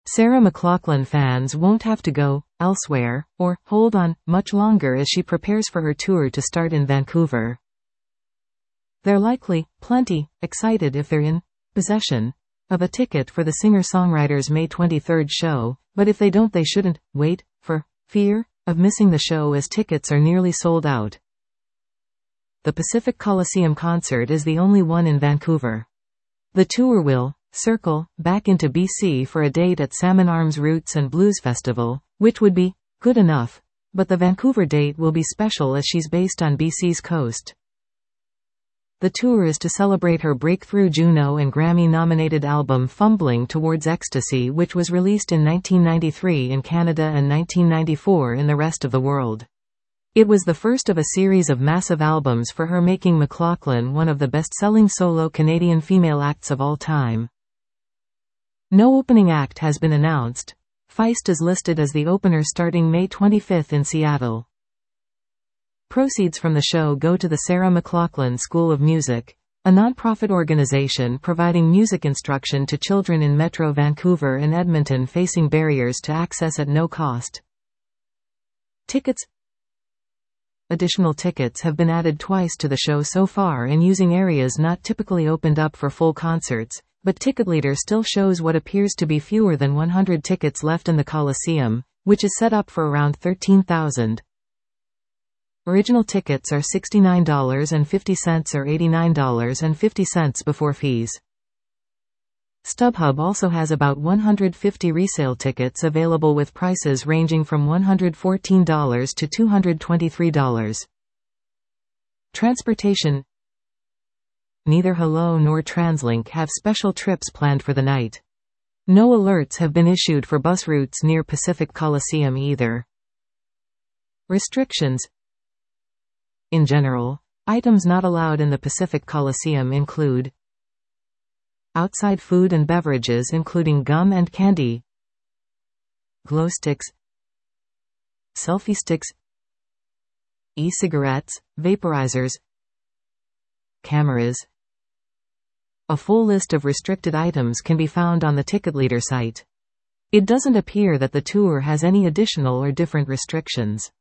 Sarah McLachlan fans won't have to go elsewhere or hold on much longer as she prepares for her tour to start in Vancouver. They're likely plenty excited if they're in possession of a ticket for the singer-songwriter's May 23 show, but if they don't, they shouldn't wait for fear of missing the show, as tickets are nearly sold out. The Pacific Coliseum concert is the only one in Vancouver. The tour will circle back into BC for a date at Salmon Arms Roots and Blues Festival, which would be good enough, but the Vancouver date will be special as she's based on BC's coast. The tour is to celebrate her breakthrough Juno and Grammy-nominated album Fumbling Towards Ecstasy, which was released in 1993 in Canada and 1994 in the rest of the world. It was the first of a series of massive albums for her, making McLachlan one of the best-selling solo Canadian female acts of all time. No opening act has been announced. Feist is listed as the opener starting May 25 in Seattle. Proceeds from the show go to the Sarah McLachlan School of Music, a non-profit organization providing music instruction to children in Metro Vancouver and Edmonton facing barriers to access at no cost. Tickets. Additional tickets have been added twice to the show so far in using areas not typically opened up for full concerts, but Ticketleader still shows what appears to be fewer than 100 tickets left in the Coliseum, which is set up for around 13,000. Original tickets are $69.50 or $89.50 before fees. StubHub also has about 150 resale tickets available with prices ranging from $114 to $223. Transportation. Neither Hello nor TransLink have special trips planned for the night. No alerts have been issued for bus routes near Pacific Coliseum either. Restrictions. In general, items not allowed in the Pacific Coliseum include outside food and beverages including gum and candy, glow sticks, selfie sticks, e-cigarettes, vaporizers, cameras. A full list of restricted items can be found on the Ticketleader site. It doesn't appear that the tour has any additional or different restrictions.